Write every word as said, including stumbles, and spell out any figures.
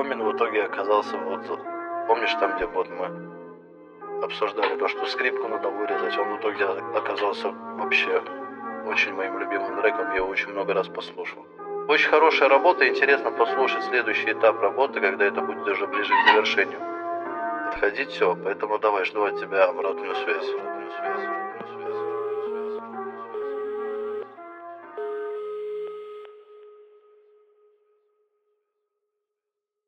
Фомин в итоге оказался вот... Помнишь там, где вот мы обсуждали то, что скрипку надо вырезать? Он в итоге оказался вообще очень моим любимым треком. Я его очень много раз послушал. Очень хорошая работа. Интересно послушать следующий этап работы, когда это будет уже ближе к завершению подходить все. Поэтому давай, жду от тебя обратную связь. Обратную связь.